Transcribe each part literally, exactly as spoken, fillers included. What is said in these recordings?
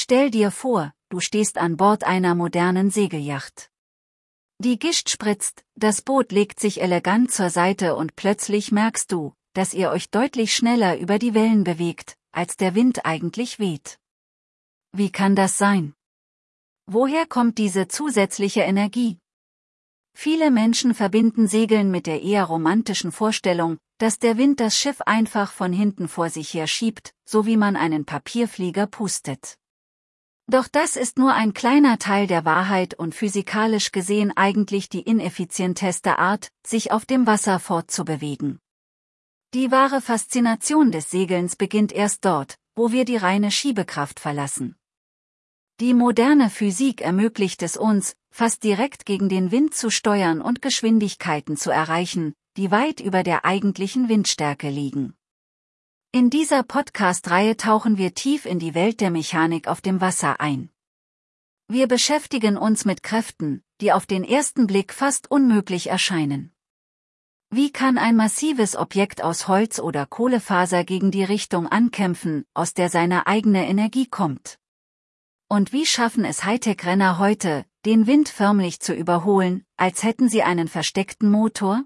Stell dir vor, du stehst an Bord einer modernen Segelyacht. Die Gischt spritzt, das Boot legt sich elegant zur Seite und plötzlich merkst du, dass ihr euch deutlich schneller über die Wellen bewegt, als der Wind eigentlich weht. Wie kann das sein? Woher kommt diese zusätzliche Energie? Viele Menschen verbinden Segeln mit der eher romantischen Vorstellung, dass der Wind das Schiff einfach von hinten vor sich her schiebt, so wie man einen Papierflieger pustet. Doch das ist nur ein kleiner Teil der Wahrheit und physikalisch gesehen eigentlich die ineffizienteste Art, sich auf dem Wasser fortzubewegen. Die wahre Faszination des Segelns beginnt erst dort, wo wir die reine Schiebekraft verlassen. Die moderne Physik ermöglicht es uns, fast direkt gegen den Wind zu steuern und Geschwindigkeiten zu erreichen, die weit über der eigentlichen Windstärke liegen. In dieser Podcast-Reihe tauchen wir tief in die Welt der Mechanik auf dem Wasser ein. Wir beschäftigen uns mit Kräften, die auf den ersten Blick fast unmöglich erscheinen. Wie kann ein massives Objekt aus Holz oder Kohlefaser gegen die Richtung ankämpfen, aus der seine eigene Energie kommt? Und wie schaffen es Hightech-Renner heute, den Wind förmlich zu überholen, als hätten sie einen versteckten Motor?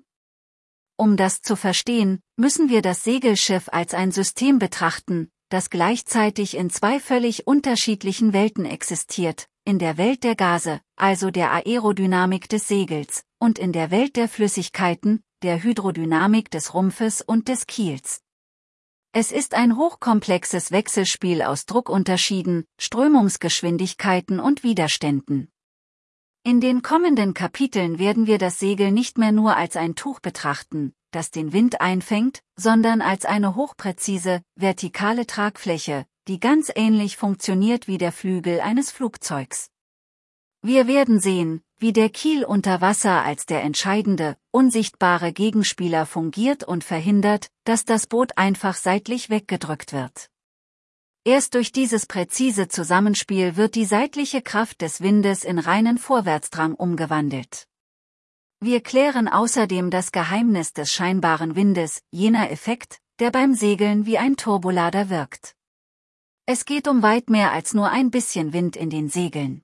Um das zu verstehen, müssen wir das Segelschiff als ein System betrachten, das gleichzeitig in zwei völlig unterschiedlichen Welten existiert, in der Welt der Gase, also der Aerodynamik des Segels, und in der Welt der Flüssigkeiten, der Hydrodynamik des Rumpfes und des Kiels. Es ist ein hochkomplexes Wechselspiel aus Druckunterschieden, Strömungsgeschwindigkeiten und Widerständen. In den kommenden Kapiteln werden wir das Segel nicht mehr nur als ein Tuch betrachten, das den Wind einfängt, sondern als eine hochpräzise, vertikale Tragfläche, die ganz ähnlich funktioniert wie der Flügel eines Flugzeugs. Wir werden sehen, wie der Kiel unter Wasser als der entscheidende, unsichtbare Gegenspieler fungiert und verhindert, dass das Boot einfach seitlich weggedrückt wird. Erst durch dieses präzise Zusammenspiel wird die seitliche Kraft des Windes in reinen Vorwärtsdrang umgewandelt. Wir klären außerdem das Geheimnis des scheinbaren Windes, jener Effekt, der beim Segeln wie ein Turbolader wirkt. Es geht um weit mehr als nur ein bisschen Wind in den Segeln.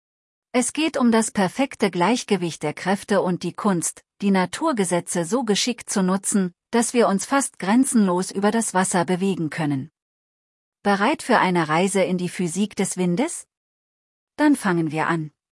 Es geht um das perfekte Gleichgewicht der Kräfte und die Kunst, die Naturgesetze so geschickt zu nutzen, dass wir uns fast grenzenlos über das Wasser bewegen können. Bereit für eine Reise in die Physik des Windes? Dann fangen wir an.